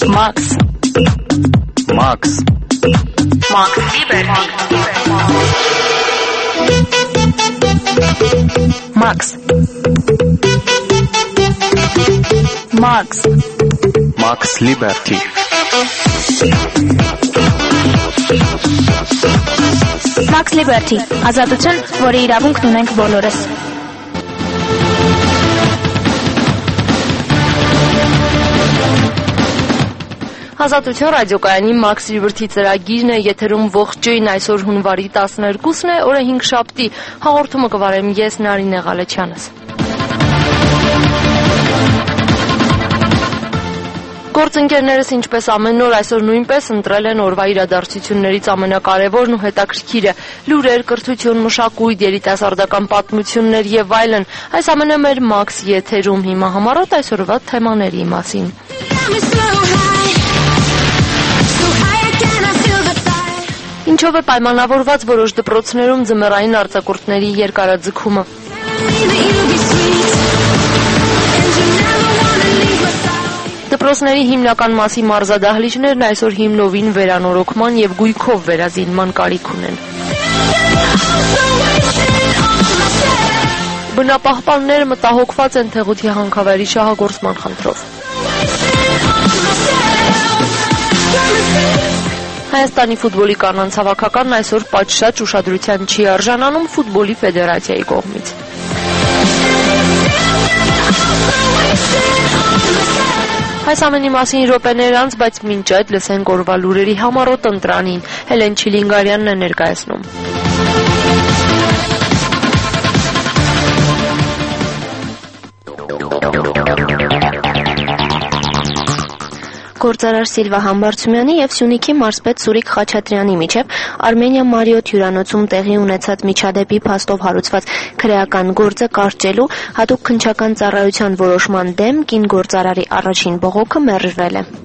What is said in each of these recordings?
Max. Max. Max Liberty. Max. Max. Max Liberty. Max Liberty. Ազատություն, որի իրավունքն ունենք բոլորս։ Ազատություն ռադիոկայանի Max Liberty ծրագիրն է, եթերում ողջույն, այսօր հունվարի 12-ն է, օրը 5 շաբթի, հաղորդումը կվարեմ ես Նարինե Ղալեչյանս։ Գործընկերներս ինչպես ամեն օր այսօր նույնպես ընտրել են օրվա իրադարձություններից ամենակարևորն ու հետաքրքիրը՝ լուրեր, կրթություն, մշակույթ, երիտասարդական պատմություններ եւ այլն։ Այս ամենը մեր Max եթերում հիմա համառոտ այսօրվա թեմաների մասին։ Ինչով է պայմանավորված որոշ դպրոցներում ձմեռային արձակուրդների երկարաձգումը։ Դպրոցների հիմնական մասի մարզադահլիճներն այսօր հիմնովին վերանորոգման եւ գույքով վերազինման կարիք ունեն։ Բնապահպանները մտահոգված են Թեղուտի հանքավայրի շահագործման խնդրով։ Հայաստանի ֆուտբոլի կանանց հավաքականն այսօր պատշաճ ուշադրության չի արժանանում ֆուտբոլի ֆեդերացիայի կողմից։ Այս ամենի մասին րոպեներ անց, բայց մինչ այդ լսենք օրվա լուրերի համառոտ ընտրանին։ Հելեն Չիլինգարյանն է ներկայացնում։ Գործարար Սիլվա Համբարձումյանի եւ Սյունիքի մարզպետ Սուրիկ Խաչատրյանի միջև Արմենիա Մարիոթ հյուրանոցում տեղի ունեցած միջադեպի փաստով հարուցված քրեական գործը կարճելու հատուկ քննչական ծառայության որոշման դեմ կին գործարարի առաջին բողոքը մերժվել է։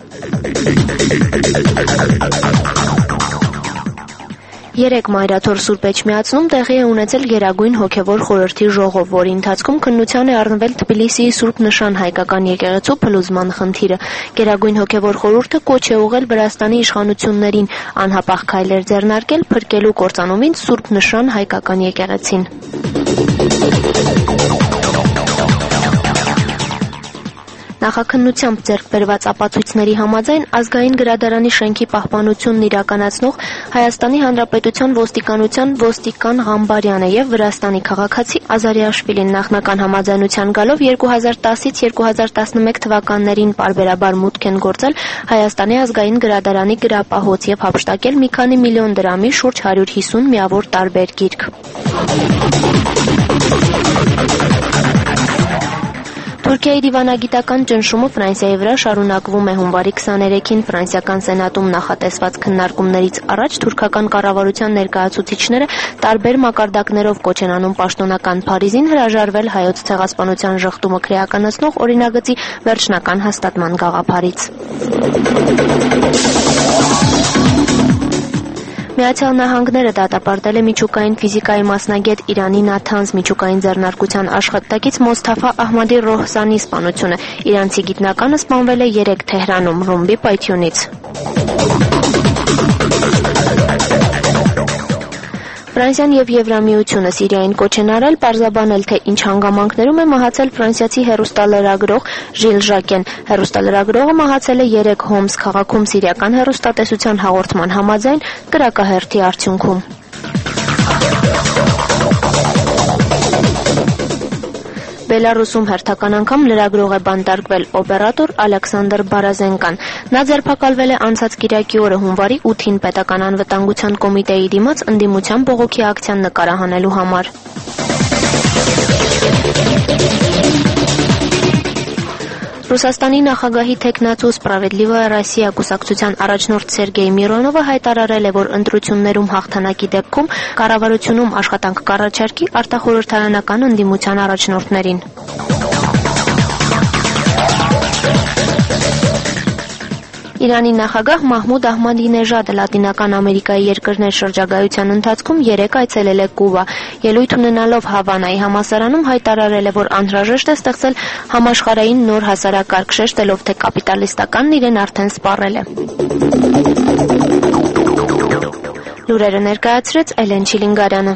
3 մայրաթոր Սուրբ Էջմիածնում տեղի է ունեցել Գերագույն հոգևոր խորհրդի ժողով, որի ընթացքում քննության է առնվել Թբիլիսիի Սուրբ Նշան հայկական եկեղեցու փլուզման խնդիրը։ Գերագույն հոգևոր խորհուրդը կոչ է ուղղել Վրաստանի իշխանություններին անհապաղ քայլեր ձեռնարկել փրկելու կործանումից Սուրբ Նշան հայկական եկեղեցին։ Նախաքննությամբ ձեռք բերված ապացույցների համաձայն ազգային գրադարանի շենքի պահպանությունն իրականացնող Հայաստանի Հանրապետության ոստիկանության ոստիկան Ղամբարյանը եւ Վրաստանի քաղաքացի Ազարիաշվիլին նախնական համաձայնության գալով 2010-ից 2011 թվականներին պարբերաբար մուտք են գործել Հայաստանի ազգային գրադարանի գրապահոց եւ հափշտակել մի քանի միլիոն դրամի շուրջ 150 միավոր տարբեր գիրք։ Թուրքիայի դիվանագիտական ճնշումը Ֆրանսիայի վրա շարունակվում է։ Հունվարի 23-ին ֆրանսիական սենատում նախատեսված քննարկումներից առաջ թուրքական կառավարության ներկայացուցիչները տարբեր մակարդակներով կոչ են անում պաշտոնական Փարիզին հրաժարվել հայոց ցեղասպանության ժխտումը քրեականացնող օրինագծի վերջնական հաստատման գաղափարից։ Միացյալ Նահանգները դատապարտել է միջուկային ֆիզիկայի մասնագետ Իրանի Նաթանզ միջուկային ձեռնարկության աշխատակից Մոսթաֆա Ահմադի Ռոհսանի սպանությունը։ Իրանցի գիտնականը սպանվել է 3 Թեհրանում ռումբի պայթյունից։ Ֆրանսիան եւ Եվրամիությունը Սիրիային կոչ են արել պարզաբանել, թե ինչ հանգամանքներում է մահացել ֆրանսիացի հեռուստալրագրող Ժիլ Ժակեն։ Հեռուստալրագրողը մահացել է 3 Հոմս քաղաքում սիրիական հեռուստատեսության հաղորդման համաձայն կրակահերթի արդյունքում։ Բելարուսում հերթական անգամ լրագրող է բանտարկվել օպերատոր Ալեքսանդր Բարազենկան։ Նա ձերբակալվել է անցած կիրակի օրը հունվարի 8-ին պետական անվտանգության կոմիտեի դիմաց ընդդիմության բողոքի ակցիան նկարահանելու համար։ Ռուսաստանի նախագահի թեկնածու Սպրավեդլիվայա Ռոսիա կուսակցության առաջնորդ Սերգեյ Միրոնովը հայտարարել է, որ ընտրություններում հաղթանակի դեպքում կառավարությունում աշխատանք կառաջարկի արտախորհրդարանական ընդդիմության առաջնորդներին։ Իրանի նախագահ Մահմուդ Ահմադինեժադը Լատինական Ամերիկայի երկրներ շրջագայության ընթացքում 3 այցելել է Կուբա։ Ելույթ ունենալով Հավանայի համալսարանում հայտարարել է, որ անհրաժեշտ է ստեղծել համաշխարհային նոր հասարակարգ, շեշտելով, թե կապիտալիստականն իրեն արդեն սպառել է։ Լուրերը ներկայացրեց Էլեն Չիլինգարյանը։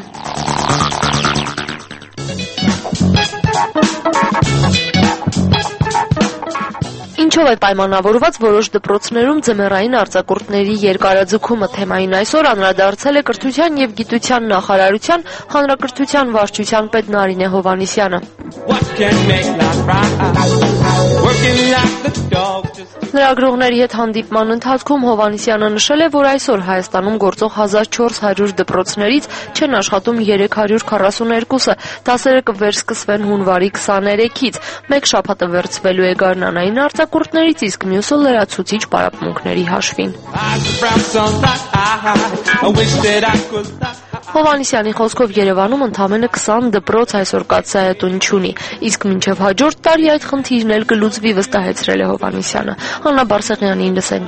Ինչով է պայմանավորված որոշ դպրոցներում ձմեռային արձակուրդների երկարաձգումը թեմային այսօր անդրադարձել է Կրթության և գիտության նախարարության հանրակրթության վարչության պետ Նարինե Հովհաննիսյանը։ Լրագրողների հետ հանդիպման ընթացքում Հովհաննիսյանը նշել է, որ այսօր Հայաստանում գործող 1400 դպրոցներից չեն աշխատում 342-ը, դասերը կվերսկսվեն հունվարի 23-ից, մեկ շաբաթը վերցվելու է գարնանային արձակուրդներից, իսկ մյուսը լրացուցիչ պարապմունքների հաշվին։ Հովհաննիսյանի խոսքով Երևանում ընդամենը 20 դպրոց այսօր կաթսայատուն չունի, իսկ մինչև հաջորդ տարի այդ խնդիրն էլ կլուծվի, վստահեցրել է Հովհաննիսյանը։ Աննա Բարսեղյանին լսենք։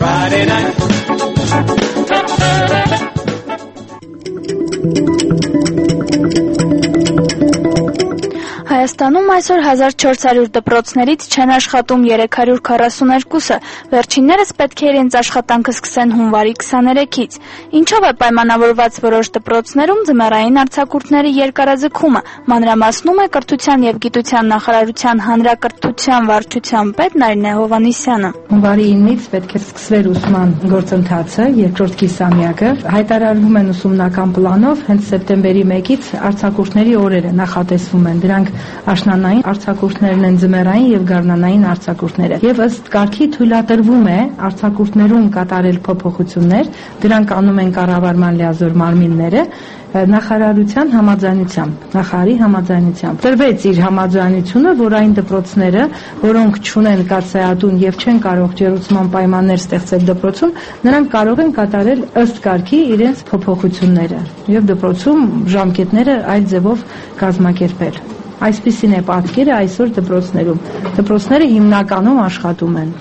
Հայաստանում այսօր 1400 դպրոցներից չեն աշխատում 342-ը, վերջիններս պետք է իրենց աշխատանքը սկսեն հունվարի 23-ից։ Ինչով է պայմանավորված որոշ դպրոցներում ձմեռային արձակուրդների երկարաձգումը, մանրամասնում է Կրթության և գիտության նախարարության հանրակրթության վարչության պետ Նարինե Հովհաննիսյանը։ Հունվարի 9-ից պետք է սկսվեր ուսման գործընթացը, երկրորդ կիսամյակը, հայտարարվում են ուսումնական պլանով, հենց սեպտեմբերի 1-ից արձակուրդների օրերը նախատեսվում են, դրանք աշնանային արձակուրդներն են, ձմեռային եւ գարնանային արձակուրդները։ Եվ ըստ կարգի թույլատրվում է արձակուրդներում կատարել փոփոխություններ, դրանք անում են կառավարման լիազոր մարմինները նախարարության համաձայնությամբ, նախարարի համաձայնությամբ։ Տրվեց իր համաձայնությունը, որ այն դպրոցները, որոնք չունեն կաթսայատուն եւ չեն կարող ջերուցման պայմաններ ստեղծել դպրոցում, նրանք կարող են կատարել ըստ կարգի իրենց փոփոխությունները եւ դպրոցում ժամկետները այլ ձևով կազմակերպել։ Այսպիսին է պատկերը այսօր դպրոցներում։ Դպրոցները հիմնականում աշխատում են։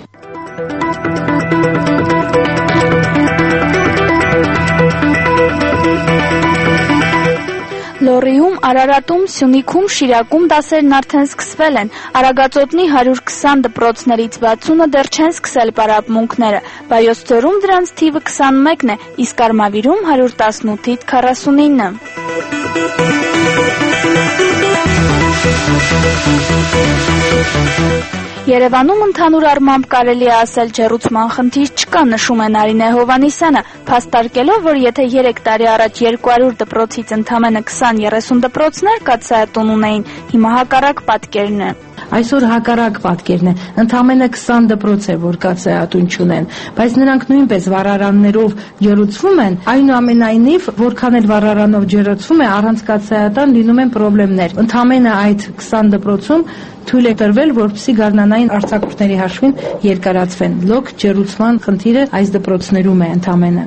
Լոռիում, Արարատում, Սյունիքում, Շիրակում դասերն արդեն սկսվել են։ Արագածոտնի 120 դպրոցներից 60-ը դեռ չեն սկսել պարապմունքները։ Վայոց ձորում դրանց թիվը 21-ն է, իսկ Արմավիրում 118-ից 49-ը։ Երևանում ընդհանուր առմամբ կարելի է ասել ջեռուցման խնդիր չկա, նշում է Նարինե Հովհաննիսյանը, փաստարկելով, որ եթե 3 տարի առաջ 200 դպրոցից ընդամենը 20-30 դպրոցներ կաթսայատուն ունեին, հիմա հակառակ պատկերն է։ Այսօր հակառակ պատկերն է, ընդամենը 20 դպրոց է, որ կաթսայատուն չունեն, բայց նրանք նույնպես վառարաններով ջեռուցվում են, այնուամենայնիվ, որքան էլ վառարանով ջեռուցվում է, առանց կաթսայատան լինում են խնդիրներ։ Ընդամենը այդ 20 դպրոցում թույլ է տրվել, որպեսզի գարնանային արձակուրդների հաշվին երկարացվեն։ Լոկ ջեռուցման խնդիրը այս դպրոցներում է ընդամենը։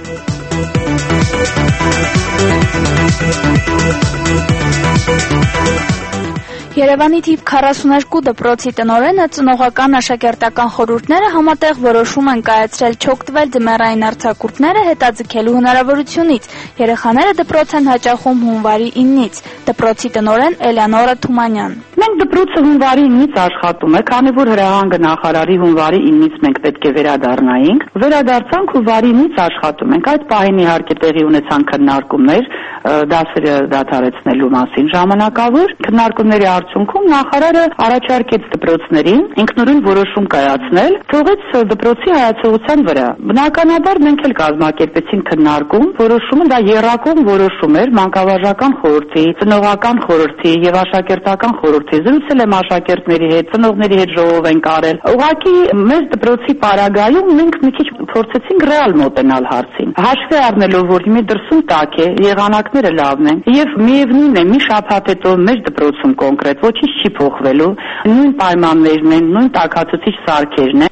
Երևանի թիվ 42 դպրոցի տնօրենը ծնողական աշակերտական խորհուրդները համատեղ որոշում են կայացրել չօգտվել ձմեռային արձակուրդները հետաձգելու հնարավորությունից։ Երեխաները դպրոց են հաճախում հունվարի 9-ից։ Դպրոցի տնօրեն Էլեոնորա Թումանյան։ Մենք դպրոցը հունվարի 9-ից աշխատում է, քանի որ հրահանգը նախարարի հունվարի 9-ից մենք պետք է վերադառնայինք։ Վերադարձանք հունվարի 9-ից աշխատում ենք։ Այդ պահին իհարկե տեղի ունեցան քննարկումներ դասերը դադարեցնելու մասին ժամանակավոր քննարկումների արդյունքում նախարարը առաջարկեց դպրոցներին ինքնուրույն որոշում կայացնել, թողեց դպրոցի հայացողության վրա։ Բնականաբար մենք էլ կազմակերպեցինք քննարկում, որոշումը դա եռակողմ որոշում էր մանկավարժական խորհրդի, ծնողական խորհրդի եւ աշակերտական խորհրդի։ Զրուցել եմ աշակերտների հետ, ծնողների հետ ժողով ենք արել։ Ուղղակի մեր դպրոցի պարագայում մենք մի քիչ փորձեցինք ռեալ մոտենալ հարցին։ Հաշվի առնելով, որ հիմա դրսում տաք է, եղանակները լավն են, եւ միևնույն է, մի շաբաթ հետո մեր դպրոցում կոնկրետ ոչինչ չի փոխվելու, նույն պայմաններն են, նույն տաքացուցիչ սարքերն են։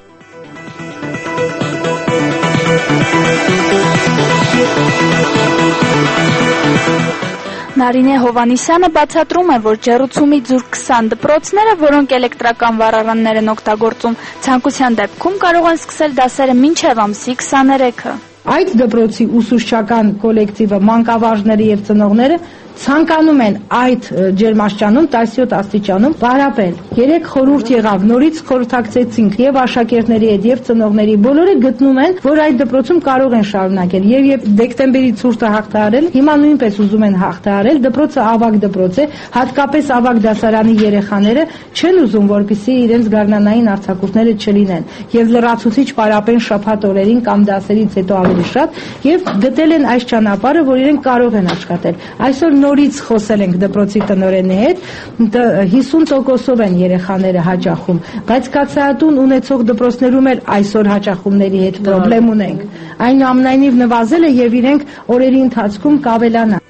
Նարինե Հովանիսյանը բացատրում է, որ ջեռուցումից զուրկ 20 դպրոցները, որոնք էլեկտրական վառարաններ են օգտագործում, ցանկության դեպքում կարող են սկսել դասերը մինչև ամսի 23-ը։ Այդ դպրոցի ուսուցչական կոլեկտիվը, մանկավարժները եւ ծնողները ցանկանում են այդ ջերմաստիճանում 17 աստիճանում պարապել։ Երեք խորհուրդ եղավ, նորից խորհրդակցեցինք եւ աշակերտների հետ եւ ծնողների, բոլորը գտնում են, որ այդ դպրոցում կարող են շարունակել եւ դեկտեմբերի ցուրտը հաղթահարել, հիմա նույնպես ուզում են հաղթահարել, դպրոցը ավագ դպրոց է, հատկապես ավագ դասարանի երեխաները չեն ուզում, որպեսզի իրենց գարնանային արձակուրդները չլինեն եւ լրացուցիչ պարապեն շաբաթ օրերին կամ դասերից հետո ավելի շատ եւ գտել են այս ճանապարհը, որ իրենք կարող են աշխատել։ Այսօր նորից խոսել ենք դպրոցի տնօրենի հետ, 50%-ով են երեխաները հաճախում, բայց կացայատուն ունեցող դպրոցներում էլ այսօր հաճախումների հետ խնդրեմ ունենք։ Այնուամենայնիվ նվազել է եւ իրենք օրերի ընթացքում կավելանա։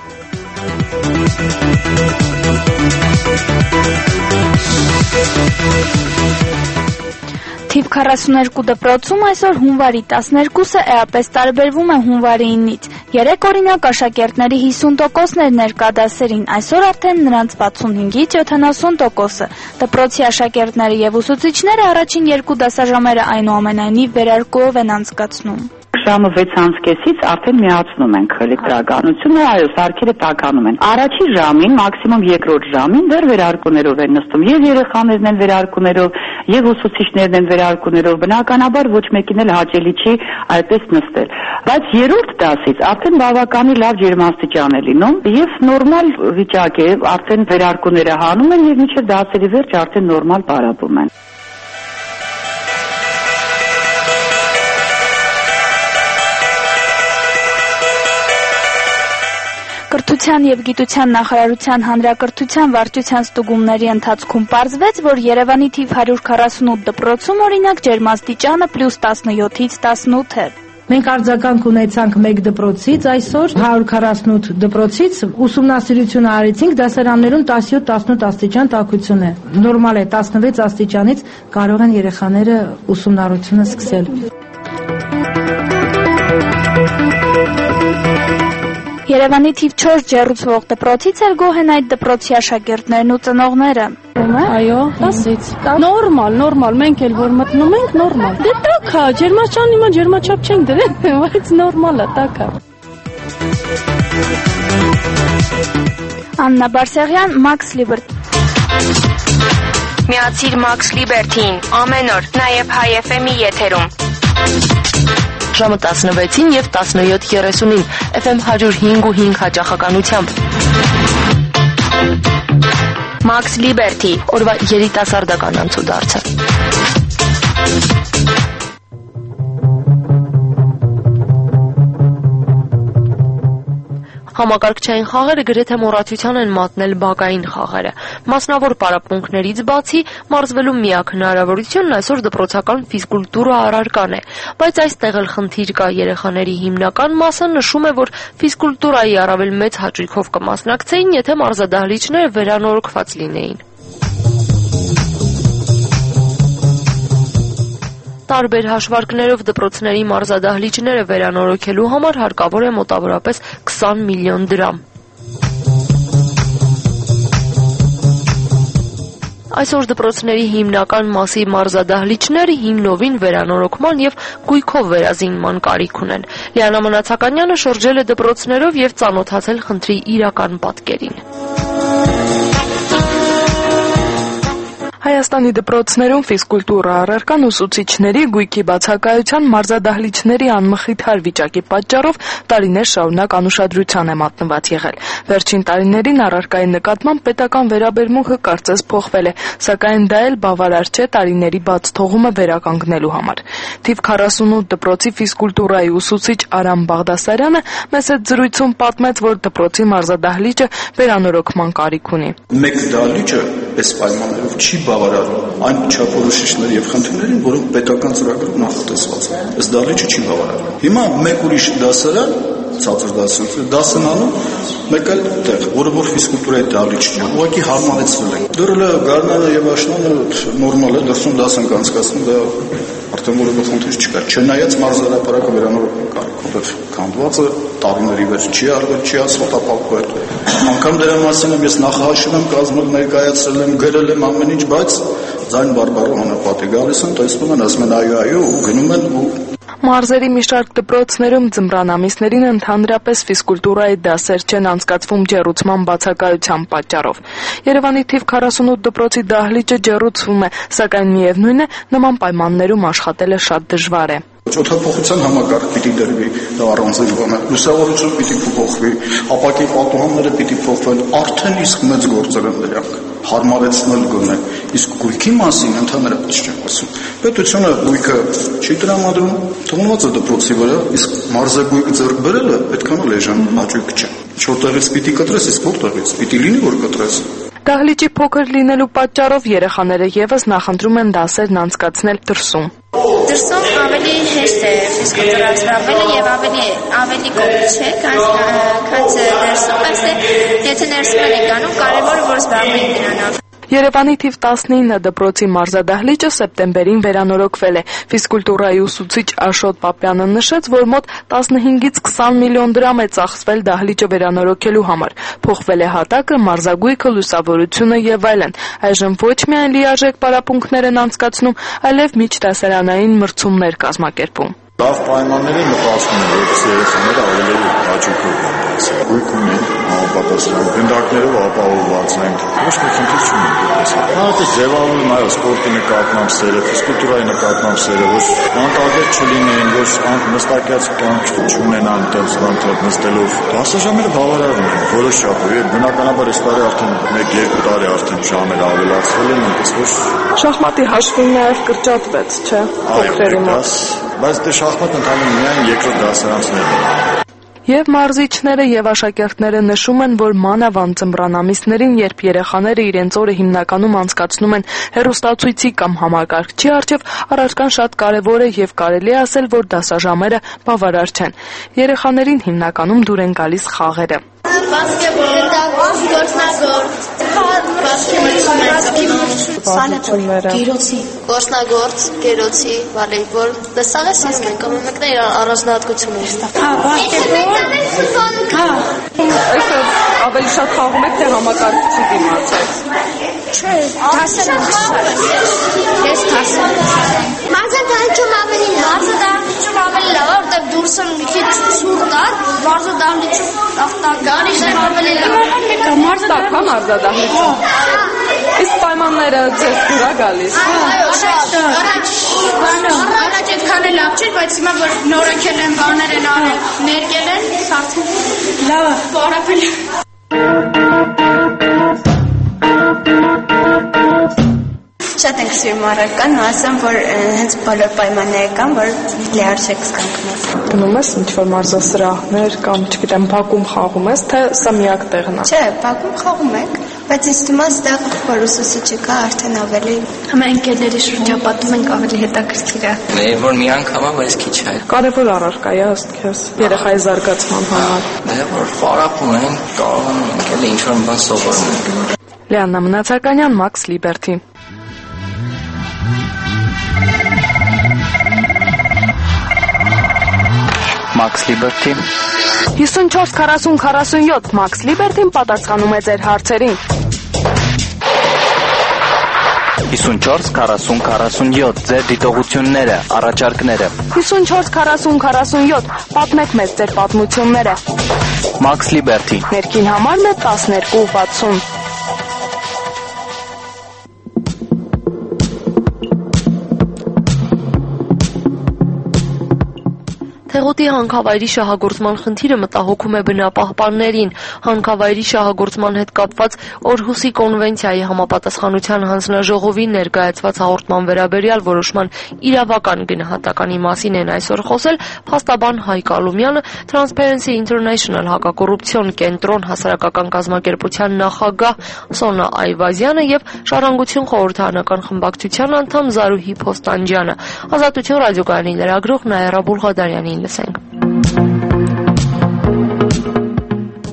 Թիվ 42 դպրոցում այսօր հունվարի 12-ը էապես տարբերվում է հունվարի 9-ից։ Երեք օրինակ աշակերտների 50%-ն էր ներկա դասերին, այսօր արդեն նրանց 65-ից 70%-ը։ Դպրոցի աշակերտները եւ ուսուցիչները առաջին երկու դասաժամերը այնուամենայնիվ վերարկուով են անցկացնում։ Ժամը 6:30-ից արդեն միացնում ենք էլեկտրականությունը, այո, սարքերը տաքանում են։ Առաջի ժամին, մաքսիմում երկրորդ ժամին դեռ վերարկուներով են նստում, եւ երեխաներն են վերարկուներով, եւ ուսուցիչներն են վերարկուներով, բնականաբար ոչ մեկին էլ հաճելի չի այդպես նստել։ Բայց երրորդ դասից արդեն բավականին լավ ջերմաստիճան է լինում եւ նորմալ վիճակ է, արդեն վերարկուները հանում են եւ մինչեւ դասերի վերջ արդեն նորմալ պարապում են։ Կրթության եւ գիտության նախարարության հանրակրթության վարչության ստուգումների ընթացքում պարզվեց, որ Երևանի թիվ 148 դպրոցում օրինակ ջերմաստիճանը +17-ից 18 է։ Մենք արձագանք ունեցանք մեկ դպրոցից, այսօր 148 դպրոցից ուսումնասիրություն արեցինք, դասարաններում 17-18 աստիճան տաքություն է։ Նորմալ է 16 աստիճանից կարող են երեխաները ուսումնառությունը սկսել։ Երևանի թիվ 4 ջեռուցվող դպրոցից էլ գոհ են այդ դպրոցի աշակերտներն ու ծնողները։ Այո, 10-ից։ Նորմալ, մենք էլ որ մտնում ենք, նորմալ։ Դե տաք է, ջերմաստիճան հիմա ջերմաչափ չենք դրել, բայց նորմալ է, տաք է։ Աննա Բարսեղյան, Max Liberty։ Միացիր Max Liberty-ին ամեն օր, նաև Հայ FM-ի եթերում։ Ժամը 16-ին եւ 17:30-ին FM 105.5 հաճախականությամբ։ Max Liberty, օրվա երիտասարդական անցուդարձը։ Համակարգչային խաղերը գրեթե մոռացության են մատնել բակային խաղերը։ Մասնավոր պարապմունքներից բացի մարզվելու միակ հնարավորությունն այսօր դպրոցական ֆիզկուլտուրա առարկան է, բայց այստեղ էլ խնդիր կա։ Երեխաների հիմնական մասը նշում է, որ ֆիզկուլտուրայի առավել մեծ հաճույքով կմասնակցեին, եթե մարզադահլիճները վերանորոգված լինեին։ Տարբեր հաշվարկներով դպրոցների մարզադահլիճները վերանորոգելու համար հարկավոր է մոտավորապես 20 միլիոն դրամ։ Այսօր դպրոցների հիմնական մասի մարզադահլիճները հիմնովին վերանորոգման եւ գույքով վերազինման կարիք ունեն։ Լիանա Մնացականյանը շրջել է դպրոցներով եւ ծանոթացել խնդրի իրական պատկերին։ Հայաստանի դպրոցներում ֆիզկուլտուրա առարկան ուսուցիչների գույքի բացակայության մարզադահլիճների անմխիթար վիճակի պատճառով տարիներ շարունակ անուշադրության է մատնված եղել։ Վերջին տարիներին առարկայի նկատմամբ պետական վերաբերմունքը կարծես փոխվել է, սակայն դա էլ բավարար չէ տարիների բաց թողումը վերականգնելու համար։ Թիվ 48 դպրոցի ֆիզկուլտուրայի ուսուցիչ Արամ Բաղդասարյանը մեծ զրույցում պատմեց, որ դպրոցի մարզադահլիճը վերանորոգման կարիք ունի։ Մեկ դահլիճը այս պայմաններով չի բավարարում այն չափորոշիչների եւ խնդիրներին, որոնք պետական ծրագրով նախատեսված են։ Ըստ դահլիճը չի բավարարում։ Հիմա մեկ ուրիշ դասարան, ցածր դասարանում, մեկ էլ տեղ, որը որ ֆիզկուլտուրայի դահլիճ չէ, ուղղակի հարմարեցվել են։ Դեռ գարնանը եւ աշնանը նորմալ է, դրսում դաս ենք անցկացնում, դա Արդեն որևէ խնդիր չկա։ Չնայած մարզարապարակը վերանորոգման կարիք ուներ, քանդված է, տարիների վերջ չի արվել, չի ասֆալտապատվել։ Անկամ դրա մասին ես նախահաշիվ եմ կազմել, ներկայացրել եմ, գրել եմ ամեն ինչ, բայց ձայն բարբառով անապատի գալիս են, տեսնում են, ասում են այո, ու գնում են ու Մարզերի մի շարք դպրոցներում ձմռան ամիսներին ընդհանրապես ֆիզկուլտուրայի դասեր չեն անցկացվում ջեռուցման բացակայության պատճառով։ Երևանի թիվ 48 դպրոցի դահլիճը ջեռուցվում է, սակայն միևնույն է, նման պայմաններում աշխատելը շատ դժվար է։ Օդափոխության համակարգ պիտի դրվի, դա առանձին բան է։ Լուսավորությունը պիտի փոխվի, ապակի պատուհանները պիտի փոխվեն, արդեն իսկ մեծ գործեր են դրանք։ Հարմարեցնել գոնե, իսկ գույքի մասին ընդհանրապես չեմ ասում։ Պետությունը գույքը չի տրամադրում, թողնված է դպրոցի վրա, իսկ մարզագույք ձեռք բերելը պետքան էժան հաճույք չէ։ Չորտեղից պիտի կտրես, իսկ որտեղից պիտի լինի որ կտրես։ Դահլիճի փոքր լինելու պատճառով երեխաները եւս նախընտրում են դասերն անցկացնել դրսում։ Դրսում ավելի հեշտ է ֆիզկուլտուրայով զբաղվելը եւ ավելի կողմ չէ, քան դրսում, բայց եթե ներսում եք անում, կարևորը որ զբաղվենք դրանով։ Երևանի թիվ 19 դպրոցի մարզադահլիճը սեպտեմբերին վերանորոգվել է։ Ֆիզկուլտուրայի ուսուցիչ Աշոտ Պապյանը նշեց, որ մոտ 15-ից 20 միլիոն դրամ է ծախսվել դահլիճը վերանորոգելու համար։ Փոխվել է հատակը, մարզագույքը, լուսավորությունը եւ այլն։ Այժմ ոչ միայն լիարժեք պարապմունքներ են անցկացնում, այլև միջդասարանային մրցումներ կազմակերպում։ Լավ պայմանների նպաստում է, որպես երեխաները ավելի հաճույքով են դասել։ Գույք ունեն, համապատասխան գնդակներով ապահովված են։ Ոչ մի խնդիր չունեն դրանց։ Հարցը ձևավորում այո, սպորտի նկատմամբ սերը, ֆիզկուլտուրայի նկատմամբ սերը, որ անկարգ չլինեն, որ նստակյաց կյանք չունենան դրանք նստելով։ Դասաժամերը բավարարում են որոշ չափով։ Բնականաբար այս տարի արդեն 1-2 տարի արդեն ժամերը ավելացվել են, այնպես որ շախմատի հաշվին նաև կրճատվեց, չէ՞։ Փոքրերի մոտ։ Բայց դե շախմատը ընդհանրապես միայն երկրորդ դասարանցիներն են։ Եվ մարզիչները եւ աշակերտները նշում են, որ մանավանդ ձմռան ամիսներին, երբ երեխաները իրենց օրը հիմնականում անցկացնում են հեռուստացույցի կամ համակարգչի առջև, առարկան շատ կարեւոր է եւ կարելի է ասել, որ դասաժամերը բավարար չեն։ Երեխաներին հիմնականում դուր են գալիս խաղերը։ Բասկետբոլ, գործնագործ, գործնագործ, գերոցի, վոլեյբոլ, դասալ ես ես մենք ամեն մեկն իր առանձնահատկություն ունի։ Այսօր ավելի շատ խաղում եք, թե համակարգչի դիմացեք։ Չէ, ես դասել եմ։ Մարզադահլիճում ավելի լավ, որտեղ դուրս են մի քիչ ցուրտ է, մարզադահլիճում ախտագարիշն ավելի լավ։ Մարզադահլիճում։ Իսկ պայմանները ձեզ դուր է գալիս։ Այո, շատ։ Առաջ այդքան էլ լավ չէր, բայց հիմա որ նորեկել են, բաներ են արել, ներկել են, սարքում լավ է, բարապել է։ Շատ ենք սիրում առարկան, ասեմ, որ հենց բոլոր պայմանները կան, որ լիարժեք զգանքնես։ Գնում ես ինչ-որ մարզասրահներ կամ, չգիտեմ, բակում խաղում ես, թե սա միակ տեղն է։ Չէ, բակում խաղում ենք, բայց ինձ թվում է ստեղ որ ուսուցիչը կա, արդեն ավելի Ամեն ընկերների շրջապատում ենք ավելի հետաքրքիր է։ Որ մի անգամ է, բայց քիչ է։ Կարևոր առարկա է ըստ քեզ երեխայի զարգացման համար։ Դե որ պարապում են, կարող ենք էլ ինչ-որ մի բան սովորում ենք։ Լիաննա Մնացականյան, Max Liberty։ Max Liberty 54 40 47 Max Liberty-ն պատասխանում է ձեր հարցերին։ 54 40 47 ձեր դիտողությունները, առաջարկները։ 54 40 47 պատմեք մեզ ձեր պատմությունները։ Max Liberty Ներքին համարն է 1260։ Թեղուտի հանքավայրի շահագործման խնդիրը մտահոգում է բնապահպաններին։ Հանքավայրի շահագործման հետ կապված Օրհուսի կոնվենցիայի համապատասխանության հանձնաժողովի ներկայացված հաղորդման վերաբերյալ որոշման իրավական գնահատականի մասին են այսօր խոսել փաստաբան Հայկ Ալումյանը, Transparency International հակակոռուպցիոն կենտրոն հասարակական կազմակերպության նախագահ Սոնա Այվազյանը եւ Ժառանգություն խորհրդարանական խմբակցության անդամ Զարուհի Փոստանջյանը։ Ազատություն ռադիոկայանի լրագրող Նայրա Բուլղադարյանին լսենք։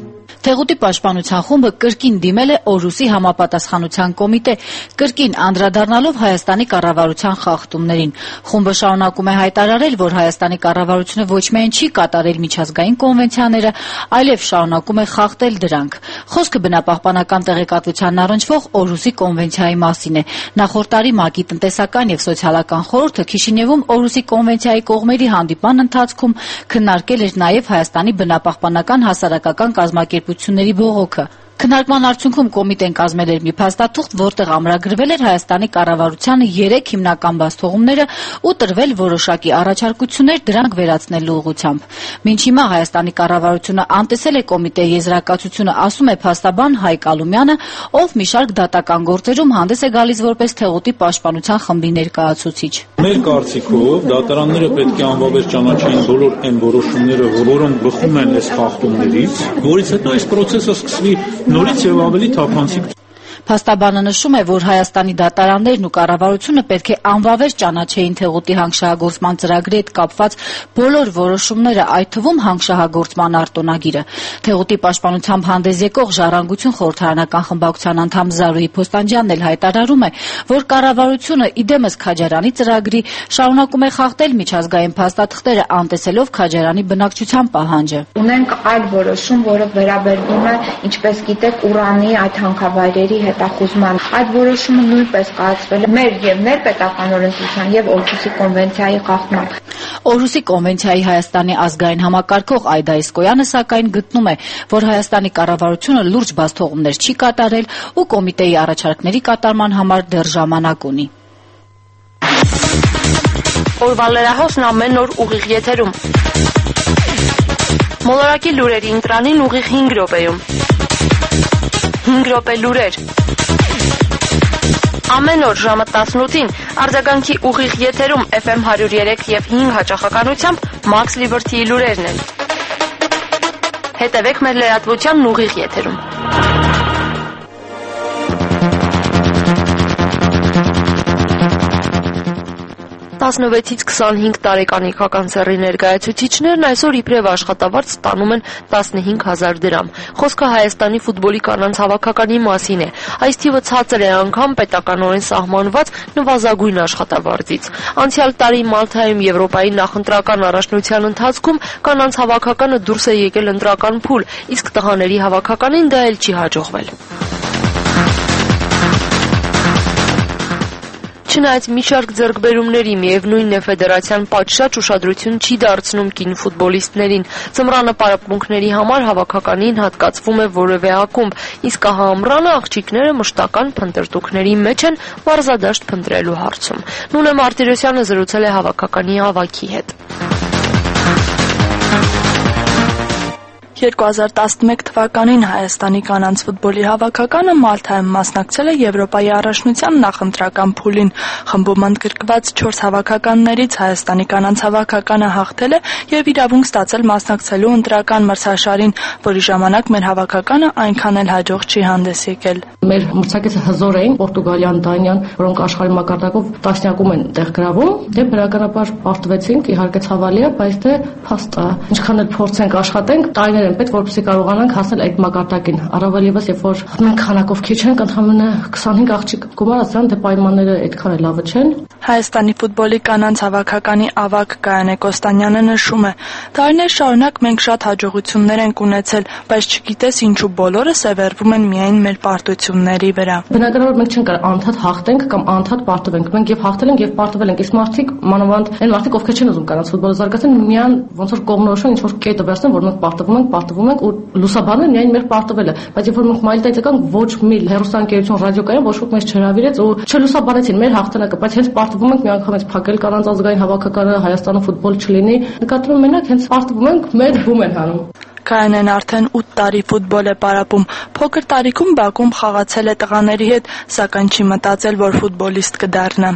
Թեղուտի պաշտպանության խումբը կրկին դիմել է Օրուսի համապատասխանության կոմիտե, կրկին անդրադառնալով Հայաստանի կառավարության խախտումներին։ Խումբը շարունակում է հայտարարել, որ Հայաստանի կառավարությունը ոչ միայն չի կատարել միջազգային կոնվենցիաները, այլև շարունակում է խախտել դրանք։ Խոսքը բնապահպանական տեղեկատվությանն առնչվող Օրուսի կոնվենցիայի մասին է։ Նախորդ տարի ՄԱԿ-ի տնտեսական եւ սոցիալական խորհուրդը Քիշինևում Օրուսի կոնվենցիայի կողմերի հանդիպման ընթացքում քննարկել էր նաեւ Հայաստանի բնապահպանական հասարակական կազմակերպությունների բողոքը։ Քննարկման արդյունքում կոմիտեն կազմել էր մի փաստաթուղթ, որտեղ ամրագրվել էր Հայաստանի կառավարությանը 3 հիմնական բացթողումները ու տրվել որոշակի առաջարկություններ դրանք վերացնելու ուղղությամբ։ Մինչ հիմա Հայաստանի կառավարությունը անտեսել է կոմիտեի եզրակացությունը, ասում է փաստաբան Հայկ Ալումյանը, ով մի շարք դատական գործերում հանդես է գալիս որպես Թեղուտի պաշտպանության խմբի ներկայացուցիչ։ Մեր կարծիքով դատարանները պետք է անվավեր ճանաչեն բոլոր այն որոշումները, որոնք բխում են այս խախտումներից, որից հետո այս process-ը սկսվի նորից եւ ավելի թափանցիկ։ Փաստաբանը նշում է, որ Հայաստանի դատարաններն ու կառավարությունը պետք է անվավեր ճանաչեին Թեղուտի հանգշահագործման ծրագրի հետ կապված բոլոր որոշումները, այդ թվում հանգշահագործման արտոնագիրը։ Թեղուտի պաշտպանությամբ հանդես եկող Ժառանգություն խորհրդարանական խմբակցության անդամ Զարուհի Փոստանջյանն էլ հայտարարում է, որ կառավարությունը իդեմս Քաջարանի ծրագրի շարունակում է խախտել միջազգային փաստաթղթերը, անտեսելով Քաջարանի բնակչության պահանջը։ Ունենք այլ որոշում, որը վերաբերվում է, ինչպես գիտեք, ուրանի այդ հանքավայրերի հետախուզման։ Այդ որոշումը նույնպես կայացվել է մեր եւ ներպետական օրենսդրության եւ Օրհուսի կոնվենցիայի խախտման։ Օրհուսի կոնվենցիայի Հայաստանի ազգային համակարգող Այդա Իսկոյանը սակայն գտնում է, որ Հայաստանի կառավարությունը լուրջ բացթողումներ չի կատարել ու կոմիտեի առաջարկների կատարման համար դեռ ժամանակ ունի։ Օրվա լրահոսն ամեն օր ուղիղ եթերում։ Մոլորակի լուրերի ընտրանին ուղիղ 5 րոպեում։ 5 րոպե լուրեր։ Ամեն օր ժամը 18-ին արձագանքի ուղիղ եթերում FM 103 եւ 5 հաճախականությամբ Max Liberty-ի լուրերն են։ Հետևեք մեր լրատվությանն ուղիղ եթերում։ 16-ից 25 տարեկան իքականցերի ներկայացուցիչներն այսօր իբրև աշխատավարձ ստանում են 15,000 դրամ։ Խոսքը Հայաստանի ֆուտբոլի կանանց հավաքականի մասին է։ Այս թիվը ցածր է անգամ պետականորեն սահմանված նվազագույն աշխատավարձից։ Անցյալ տարի Մալթայում Եվրոպայի նախընտրական առաջնության ընթացքում կանանց հավաքականը դուրս է եկել ընտրական փուլ, իսկ տղաների հավաքականին դա էլ չի հաջողվել։ Չնայած մի շարք ձեռքբերումների, միևնույնն է ֆեդերացիան պատշաճ ուշադրություն չի դարձնում կին ֆուտբոլիստներին։ Ձմռանը պարապմունքների համար հավաքականին հատկացվում է որևէ ակումբ, իսկ ահա ամռանը աղջիկները մշտական փնտրտուքների մեջ են մարզադաշտ փնտրելու հարցում։ Նունե Մարտիրոսյանը զրուցել է հավաքականի ավագի հետ։ 2011 թվականին Հայաստանի կանանց ֆուտբոլի հավաքականը Մալթայում մասնակցել է Եվրոպայի առաջնության նախընտրական փուլին։ Խմբում ընդգրկված 4 հավաքականներից Հայաստանի կանանց հավաքականը հաղթել է եւ իրավունք ստացել մասնակցելու ընտրական մրցաշարին, որի ժամանակ մեր հավաքականը այնքան էլ հաջող չի հանդես եկել։ Մեր մրցակիցը հզոր էին Պորտուգալիան, Դանիան, որոնք աշխարհի մակարդակով տասնյակում են տեղ գրավում, դե բնականաբար պարտվեցինք, իհարկե ցավալի է, բայց դե փաստ է։ Ինչքան էլ փորձենք աշխատենք, տարիներ են պետք, որպեսզի կարողանանք հասնել այդ մակարդակին։ Առավել եւս, երբ որ մենք քանակով քիչ ենք, ընդհանրապես 25 աղջիկ գումարացան, դե պայմանները այդքան էլ լավը չեն։ Հայաստանի ֆուտբոլի կանանց հավաքականի ավագ Գայանե Կոստանյանը նշում է. տարիներ շարունակ մենք շատ հաջողություններ ենք ունեցել, բայց չգիտես ինչու բոլորը սևեռվում են միայն մեր պարտությունների վրա։ Բնականաբար մենք չենք կարող անդադ հաղթենք կամ անդադ պարտվենք։ Մենք եւ հաղթել ենք եւ պարտվել ենք։ Իսկ մարդիկ, մանավանդ այն մարդիկ, ովքեր չեն ուզում կանանց ֆուտբոլը զարգացնել, միան ոնց որ կողմնորոշեն ինչ որ կետը վերցնեն, որ մենք պարտվում ենք ու լուսաբանեն միայն մեր պարտվելը։ Բայց երբ որ մենք մայլտայից եկանք, ոչ մի հեռուստաընկերություն ռադիոկայան ոչ ոք մեզ չհրավիրեց ու չլուսաբանեցին մեր հաղթանակը, բայց հենց պարտվում ենք միանգամից փակել կանանց ազգային հավաքականը, Հայաստանում ֆուտբոլ չլինի։ Նկատում մենակ հենց պարտվում ենք, մեր բում են հանում։ Գայանեն արդեն 8 տարի ֆուտբոլ է պարապում։ Փոքր տարիքում Բաքում խաղացել է տղաների հետ, սակայն չի մտածել, որ ֆուտբոլիստ կդառնա։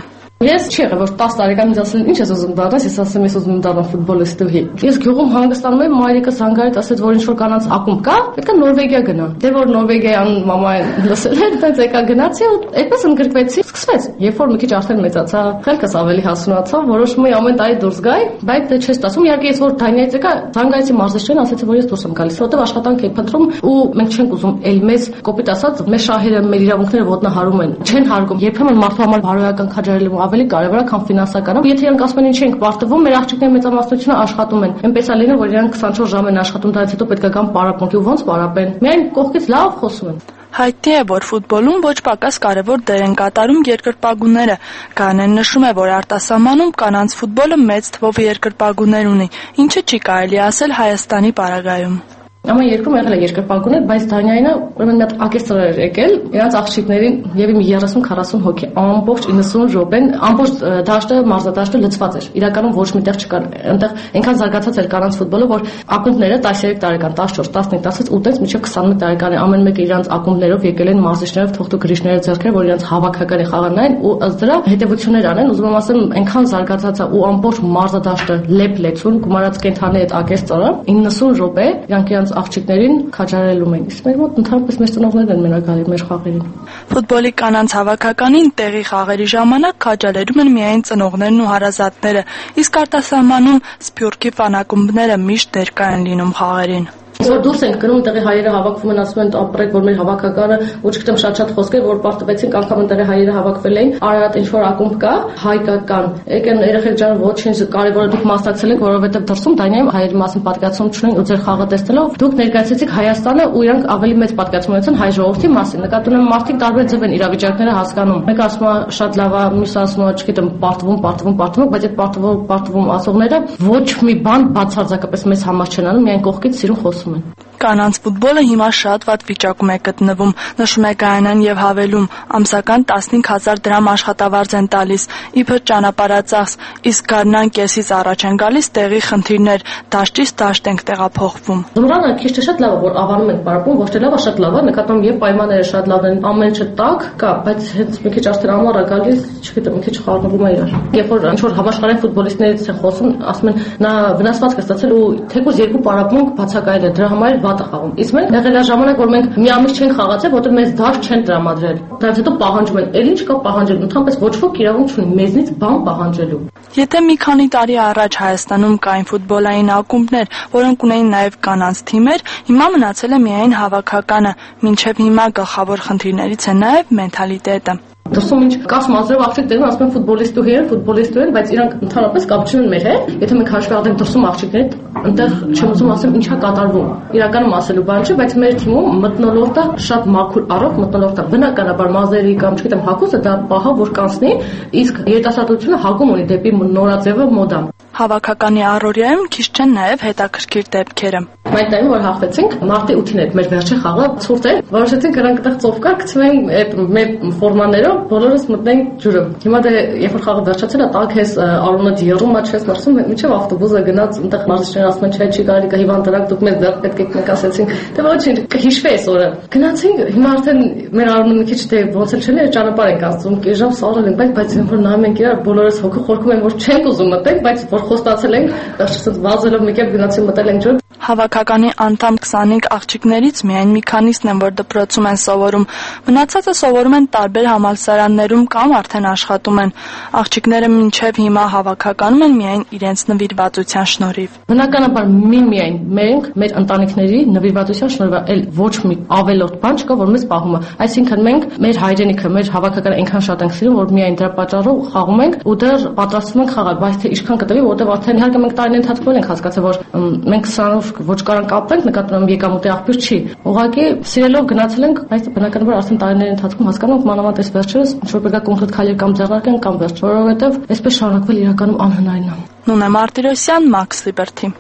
Ես չի եղել, որ 10 տարեկան ինձ ասել ինչ ես ուզում դառնալ, ես ասեմ ես ուզում եմ դառնալ ֆուտբոլիստուհի։ Ես գյուղում հանգստանում եմ, մայրիկս հանգարից ասեց, որ ինչ որ կանանց ակումբ կա, պետք է Նորվեգիա գնամ։ Դե որ Նորվեգիան մամային լսել էր, բայց եկա գնացի ու այդպես ընդգրկվեցի, սկսվեց։ Երբ որ մի քիչ արդեն մեծացա, խելքս ավելի հասունացավ, որոշում էի ամեն տարի դուրս գայի, բայց դե չես ստացվում։ Իհարկե ես որ Դանիայից եկա, հանգարիցի մարզիչներին ասացի, որ ես դուրս եմ գալիս, որովհետև աշխատանք էի փնտրում ու մենք չենք ուզում էլ մեզ կոպիտ ասած մեր շահերը, մեր իրավունքները ոտնահարում են, չեն հարգում։ Երբեմն մարդու համար բարոյական քաջարելը ավելի կարևոր է, քան ֆինանսականը։ Եթե իրանք ասում են ինչ ենք պարտվում, մեր աղջիկների մեծամասնությունը աշխատում են։ Այնպես է լինում, որ իրանք 24 ժամ են աշխատում, դրանից հետո պետք է գան պարապմունքի ու ոնց պարապեն։ Միայն կողքից լավ խոսում են։ Հայտնի է, որ ֆուտբոլում ոչ պակաս կարևոր դեր են կատարում երկրպագուները։ Գայանեն նշում է, որ արտասահմանում կանանց ֆուտբոլը մեծ թվով երկրպագուներ ունի, ինչը չի կարելի ասել Հայաստանի պարագայում։ Ամեն երկրում եղել է երկրպագուներ, բայց Դանիայինը ուրեմն մի հատ ակեստրեր էր եկել, իրանց աղջիկներին եւ 30-40 հոգի ամբողջ 90 րոպեն, ամբողջ դաշտը, մարզադաշտը լցված էր։ Իրականում ոչ միտեղ չկար, այնտեղ այնքան զարգացած էր կանանց ֆուտբոլը, որ ակումբները 13 տարեկան, 14, 15, 16, 8-ից մինչև 21 տարեկան է, ամեն մեկը իրանց ակումբներով եկել են մարզիչներով, թողտու գրիչները ձեռքեր, որ իրանց հավաքականի խաղանային ու ըստ դրա հետևություններ անեն, ուզում եմ ասեմ, այնքան զարգացած է ու ամբողջ մարզադաշտը լեփ-լեցուն, գումարած կենթանի այդ ակեստրը 90 րոպե իրանք իրանց աղջիկներին քաջարելում են։ Իսկ մեր մոտ ընդհանրապես մեր ծնողներն են մենակ գալի մեր խաղերին։ Ֆուտբոլի կանանց հավաքականին տեղի խաղերի ժամանակ քաջալերում են միայն ծնողներն ու հարազատները, իսկ արտասահմանում Սփյուռքի ֆանակումբները միշտ ներկա են լինում խաղերին։ Որ դուրս ենք գնում, տեղի հայերը հավաքվում են, ասում են ապրեք, որ մեր հավաքականը, ու չգիտեմ շատ խոսքեր, որ պարտվեցինք, անգամ տեղի հայերը հավաքվել էին, Արարատ ինչ որ ակումբ կա, հայկական։ Եկան երեխեք ջան, ոչինչ, կարևորը դուք մասնակցել եք, որովհետև դրսում Դանիայում հայերի մասին պատկերացում չունեն ու ձեր խաղը տեսնելով դուք ներկայացրեցիք Հայաստանը ու իրանք ավելի մեծ պատկերացում ունեցան հայ ժողովրդի մասին։ Նկատում եմ մարդիկ տարբեր ձև են իրավիճակները հասկանում։ Մեկը ասում է շատ լավ է, մյուսը ասում է, չգիտեմ, պարտվում, բայց այդ պարտվում ասողները ոչ մի բան բացարձակապես մեզ համար չեն անում, միայն կողքից սիրուն խոսում են։ Կանանց ֆուտբոլը հիմա շատ վատ վիճակում է գտնվում, նշում է Գայանեն եւ հավելում, ամսական 15,000 դրամ աշխատավարձ են տալիս, իբր ճանապարհածախս, իսկ գարնան կեսից առաջ են գալիս տեղի խնդիրներ, դաշտից դաշտ ենք տեղափոխվում։ Զմրանը քիչ թե շատ լավ է, որ ավանում ենք պարապում, ոչ թե լավ է, շատ լավ է, նկատում եւ պայմանները շատ լավ են, ամեն ինչ տակ կա, բայց հենց մի քիչ արդեն ամառը գալիս, չգիտեմ, մի քիչ խառնվում է իրար։ Երբ որ ինչ որ համաշխարհային ֆուտբոլիստներից են խոսում, ասում են նա վնասվածք է ստացել ու թեկուզ երկու պարապմունք բացակայել է, դրա համար վատ է խաղում։ Իսկ մենք եղել է ժամանակ, որ մենք մի ամիս չենք խաղացել, որտեղ մեզ դաշտ չեն տրամադրել։ Դրանից հետո պահանջում են, էլ ինչ կա պահանջել, ընդհանրապես ոչ ոք իրավունք չունի մեզնից բան պահանջելու։ Եթե մի քանի տարի առաջ Հայաստանում կային ֆուտբոլային ակումբներ, որոնք ունեին նաև կանանց թիմեր, հիմա մնացել է միայն հավաքականը, մինչև հիմա գլխավոր խնդիրներից է նաև մենթալիտետը։ Դրսում ինչ կաս մազերով աղջիկ դերում ասում են ֆուտբոլիստուհի են, բայց իրանք ընդհանրապես կապ չունեն մեր հետ։ Եթե մենք հաշվի առնենք դրսում աղջիկներ, այնտեղ չեմ ուզում ասեմ ինչա կատարվում։ Իրականում ասելու բան չէ, բայց մեր թիմում մթնոլորտը շատ մաքուր առողջ մթնոլորտ է։ Բնականաբար մազերի կամ չգիտեմ հագուստը դա պահա որ կանցնի, իսկ երիտասարդությունը հագում ունի դեպի նորաձևը մոդան։ Հավաքականի առօրյայում քիչ չեն նաև հետաքրքիր դեպքերը։ Այդ տարի որ հաղթեցինք, մարտի 8-ին էր մեր վերջին խաղը, ցուրտ էր, որոշեցինք նրանք այդտեղ ծով կար, գցվենք այդ մեր ֆորմաներով, բոլորս մտնենք ջուրը։ Հիմա դե երբ որ խաղը վերջացել է, տակ ես արունը դիռում, աչքես նրսում, մինչև ավտոբուսը գնաց, այնտեղ մարզիչներն ասում են, չէ, չի կարելի, կհիվանդ դրանք դուք մեզ դեռ պետք է եկնեք ասեցին։ Դե ոչինչ, կհիշվի այս օրը։ Գնացինք, հիմա արդեն մեր արունը մի քիչ դե ոնց էլ չէ, ճանապարհ ենք անցնում, կիժամ սարել ենք, բայց որ նայում ենք իրար, բոլորս հոգու խորքում են, որ չենք ուզում մտենք, բայց որ խոստացել ենք, դեռ վազելով մի կերպ գնացին մտել ենք ջուր։ Հավաքականի անդամ 25 աղջիկներից միայն մի քանիսն են, որ դպրոցում են սովորում։ Մնացածը սովորում են տարբեր համալսարաններում կամ արդեն աշխատում են։ Աղջիկները մինչև հիմա հավաքականում են միայն իրենց նվիրվածության շնորհիվ։ Բնականաբար միայն մենք մեր ընտանիքների նվիրվածության շնորհիվ էլ ոչ մի ավելորդ բան չկա, որ մեզ պահում է։ Այսինքն մենք մեր հայրենիքը, մեր հավաքականը այնքան շատ ենք սիրում, որ միայն դրա պատճառով խաղում ենք ու դեռ պատրաստվում ենք խաղալ, բայց թե ինչքան կտևի, որտեղ արդեն իհարկե մենք տարիների ընթացքում ենք հասկացել, որ մենք սրանով ոչ կարան կապենք, նկատում եմ եկամուտի աղբյուր չի։ Ուղղակի սիրելով գնացել ենք, բայց բնականաբար արդեն տարիների ընթացքում հասկանում ենք մանավանդ այս վերջերս ինչ որ պետք է կոնկրետ քայլեր կամ ձեռնարկենք կամ վերջ, որովհետև այսպես շարունակվել իրականում անհնարին է։ Նունե Մարտիրոսյան, Max Liberty։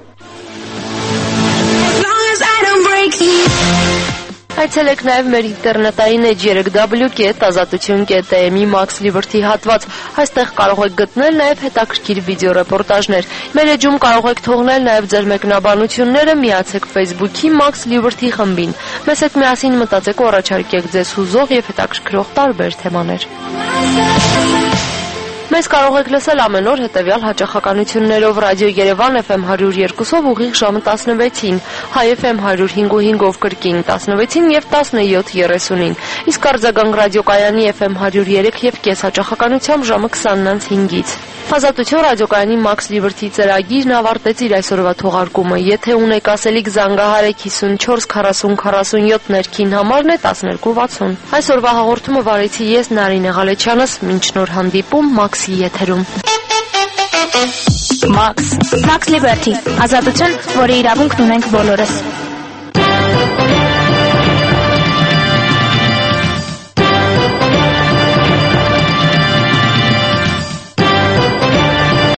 Այցելեք նաև մեր ինտերնետային էջ www.azatutun.am-ի Max Liberty հատված։ Այստեղ կարող եք գտնել նաև հետաքրքիր վիդեոռեպորտաժներ։ Մեր էջում կարող եք թողնել նաև ձեր մեկնաբանությունները, միացեք Facebook-ի Max Liberty խմբին։ Մեզ հետ միասին մտածեք ու առաջարկեք ձեզ հուզող և հետաքրքրող տարբեր թեմաներ։ Մեզ կարող եք լսել ամեն օր հետևյալ հաճախականություններով Ռադիո Երևան FM 102-ով ուղիղ ժամը 16-ին, Հայ FM 105.5-ով կրկին 16-ին եւ 17:30-ին, իսկ արձագանք ռադիոկայանի FM 103 եւ կես հաճախականությամբ ժամը 20:05-ից։ Ազատություն ռադիոկայանի Max Liberty ծրագիրն ավարտեց իր այսօրվա թողարկումը։ Եթե ունեք ասելիք, զանգահարեք 54 40 47 ներքին համարն է 1260։ Այսօրվա հաղորդումը վարեցի ես Նարինե Ղալեչյանս, մինչ նոր հանդիպում Max-ի եթերում։ Max Liberty, ազատություն, որի իրավունքն ունենք բոլորս։